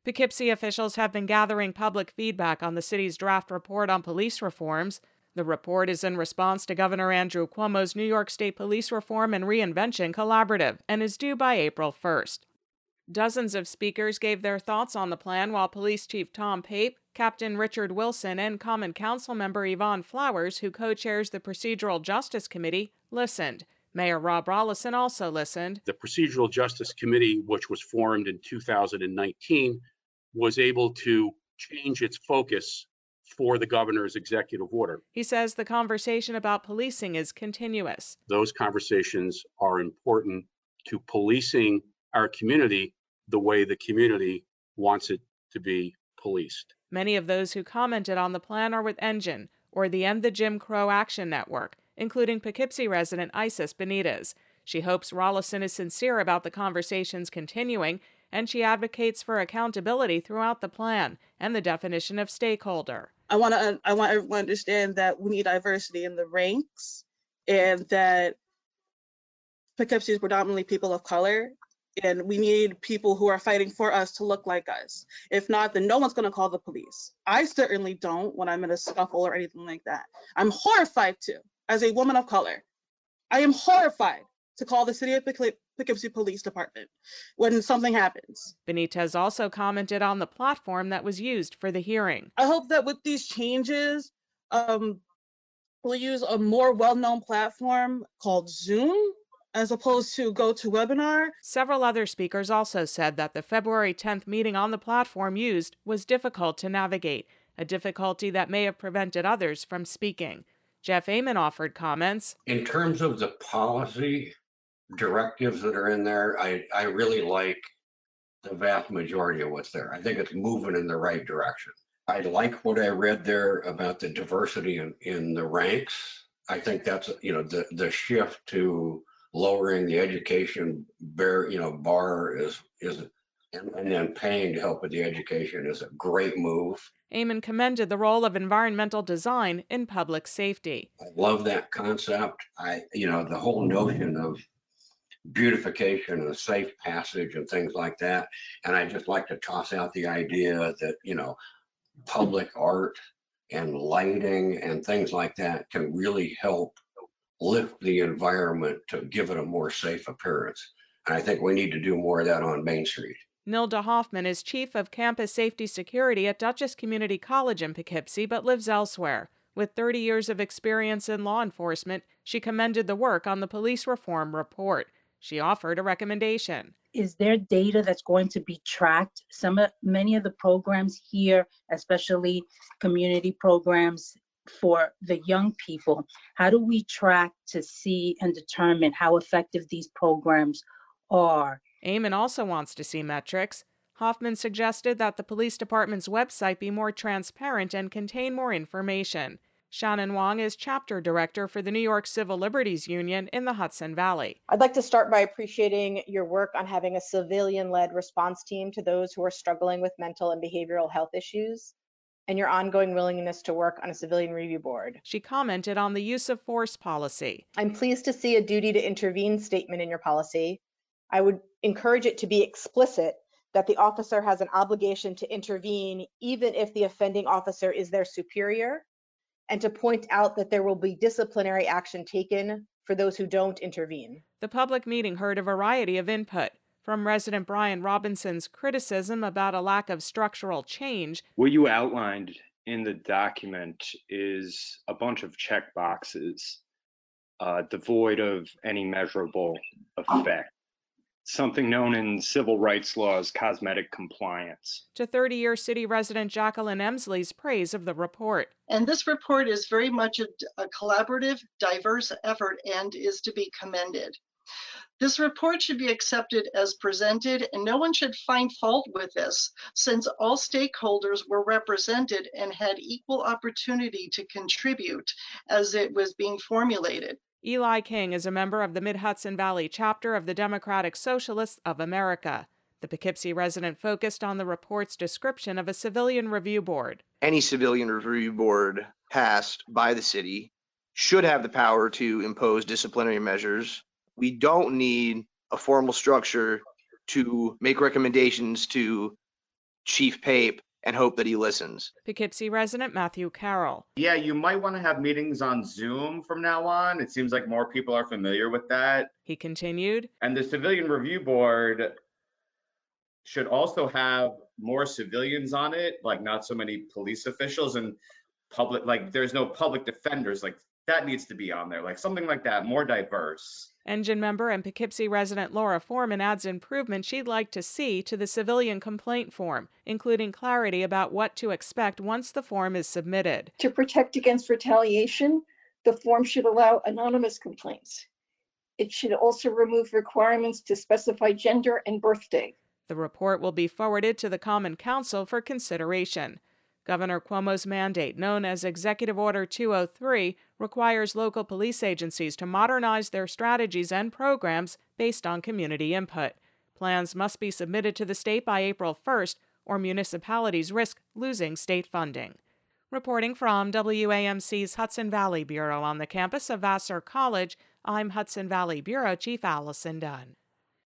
Poughkeepsie officials have been gathering public feedback on the city's draft report on police reforms. The report is in response to Governor Andrew Cuomo's New York State Police Reform and Reinvention Collaborative and is due by April 1st. Dozens of speakers gave their thoughts on the plan while Police Chief Tom Pape, Captain Richard Wilson, and Common Council member Yvonne Flowers, who co-chairs the Procedural Justice Committee, listened. Mayor Rob Rolison also listened. The Procedural Justice Committee, which was formed in 2019, was able to change its focus for the governor's executive order. He says the conversation about policing is continuous. Those conversations are important to policing our community the way the community wants it to be policed. Many of those who commented on the plan are with Engine, or the End the Jim Crow Action Network, including Poughkeepsie resident Isis Benitez. She hopes Rolison is sincere about the conversations continuing, and she advocates for accountability throughout the plan and the definition of stakeholder. I want everyone to understand that we need diversity in the ranks, and that Poughkeepsie is predominantly people of color, and we need people who are fighting for us to look like us. If not, then no one's going to call the police. I certainly don't when I'm in a scuffle or anything like that. I'm horrified to, as a woman of color, I am horrified to call the city of Poughkeepsie Police Department when something happens. Benitez also commented on the platform that was used for the hearing. I hope that with these changes, we'll use a more well-known platform called Zoom as opposed to GoToWebinar. Several other speakers also said that the February 10th meeting on the platform used was difficult to navigate, a difficulty that may have prevented others from speaking. Jeff Amon offered comments. In terms of the policy directives that are in there, I really like the vast majority of what's there. I think it's moving in the right direction. I like what I read there about the diversity in the ranks. I think that's, the shift to lowering the education bar is and then paying to help with the education is a great move. Amon commended the role of environmental design in public safety. I love that concept. The whole notion of beautification and a safe passage and things like that. And I just like to toss out the idea that, public art and lighting and things like that can really help lift the environment to give it a more safe appearance. And I think we need to do more of that on Main Street. Nilda Hoffman is chief of campus safety security at Dutchess Community College in Poughkeepsie, but lives elsewhere. With 30 years of experience in law enforcement, she commended the work on the police reform report. She offered a recommendation. Is there data that's going to be tracked? Many of the programs here, especially community programs for the young people, how do we track to see and determine how effective these programs are? Amon also wants to see metrics. Hoffman suggested that the police department's website be more transparent and contain more information. Shannon Wong is chapter director for the New York Civil Liberties Union in the Hudson Valley. I'd like to start by appreciating your work on having a civilian-led response team to those who are struggling with mental and behavioral health issues, and your ongoing willingness to work on a civilian review board. She commented on the use of force policy. I'm pleased to see a duty to intervene statement in your policy. I would encourage it to be explicit that the officer has an obligation to intervene even if the offending officer is their superior, and to point out that there will be disciplinary action taken for those who don't intervene. The public meeting heard a variety of input, from resident Brian Robinson's criticism about a lack of structural change. What you outlined in the document is a bunch of check boxes, devoid of any measurable effect. Something known in civil rights law as cosmetic compliance. To 30-year city resident Jacqueline Emsley's praise of the report. And this report is very much a collaborative, diverse effort and is to be commended. This report should be accepted as presented, and no one should find fault with this, since all stakeholders were represented and had equal opportunity to contribute as it was being formulated. Eli King is a member of the Mid-Hudson Valley chapter of the Democratic Socialists of America. The Poughkeepsie resident focused on the report's description of a civilian review board. Any civilian review board passed by the city should have the power to impose disciplinary measures. We don't need a formal structure to make recommendations to Chief Pape and hope that he listens. Poughkeepsie resident Matthew Carroll. Yeah, you might want to have meetings on Zoom from now on. It seems like more people are familiar with that. He continued. And the Civilian Review Board should also have more civilians on it, like not so many police officials and public, like there's no public defenders, like that needs to be on there, like something like that, more diverse. Engine member and Poughkeepsie resident Laura Foreman adds improvements she'd like to see to the civilian complaint form, including clarity about what to expect once the form is submitted. To protect against retaliation, the form should allow anonymous complaints. It should also remove requirements to specify gender and birthday. The report will be forwarded to the Common Council for consideration. Governor Cuomo's mandate, known as Executive Order 203, requires local police agencies to modernize their strategies and programs based on community input. Plans must be submitted to the state by April 1st, or municipalities risk losing state funding. Reporting from WAMC's Hudson Valley Bureau on the campus of Vassar College, I'm Hudson Valley Bureau Chief Allison Dunn.